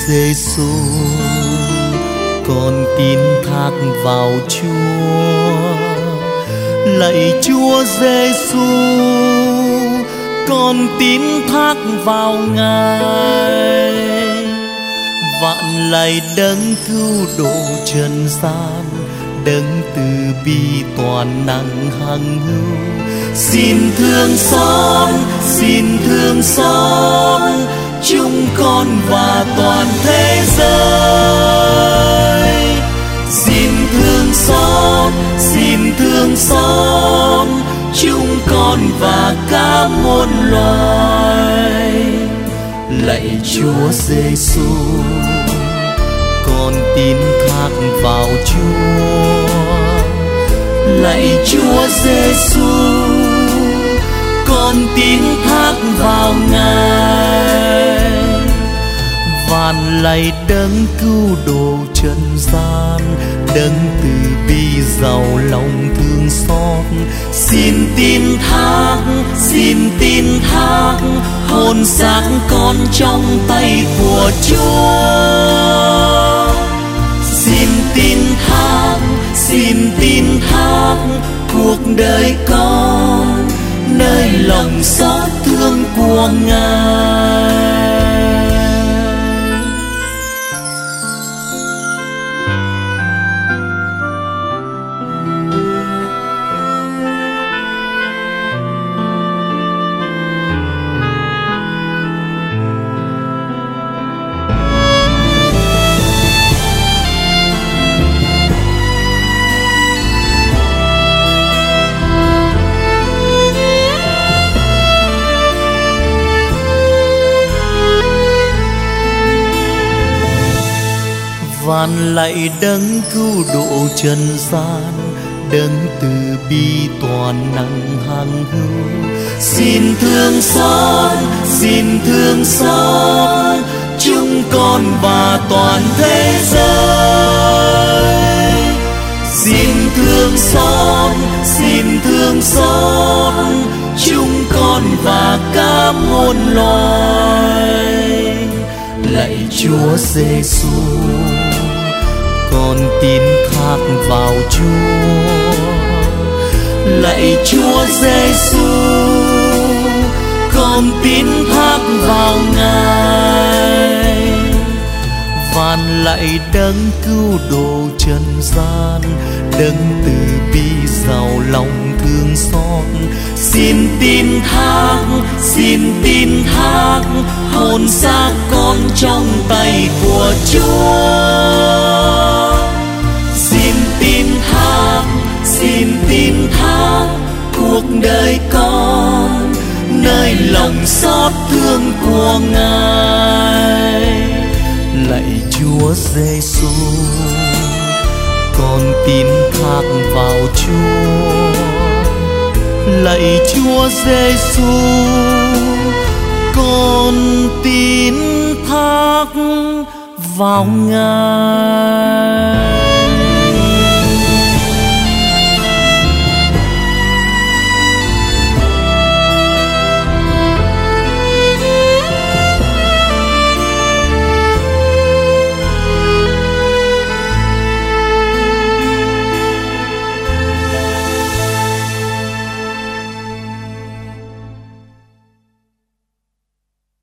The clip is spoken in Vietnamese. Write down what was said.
Giêsu, con tin thác vào Chúa. Lạy Chúa Giêsu, con tin thác vào Ngài. Vạn lạy đấng cứu độ trần gian, đấng từ bi toàn năng hằng hữu. Xin thương xót chúng con và toàn thế giới. Xin thương xót chúng con và cả muôn loài. Lạy Chúa Giêsu, con tin thác vào Chúa. Lạy Chúa Giêsu, con tin thác vào Ngài. Vạn lạy đấng cứu độ trần gian, đấng từ bi giàu lòng thương xót. Xin tin thác hồn xác con trong tay của Chúa. Xin tin thác cuộc đời con nơi lòng xót thương của Ngài. Vạn lạy đấng cứu độ trần gian, đấng từ bi toàn năng hằng hữu. Xin thương xót chúng con và toàn thế giới. Xin thương xót chúng con và cả muôn loài. Lạy Chúa Giêsu, con tin thác vào Chúa. Lạy Chúa Giêsu, con tin thác vào Ngài. Vạn lạy đấng cứu độ trần gian, đấng từ bi giàu lòng thương xót. Xin tin thác hồn xác con trong tay của Chúa. Xin tin thác cuộc đời con nơi lòng xót thương của Ngài. Lạy Chúa Giêsu, con tin thác vào Chúa. Lạy Chúa Giêsu, con tin thác vào Ngài.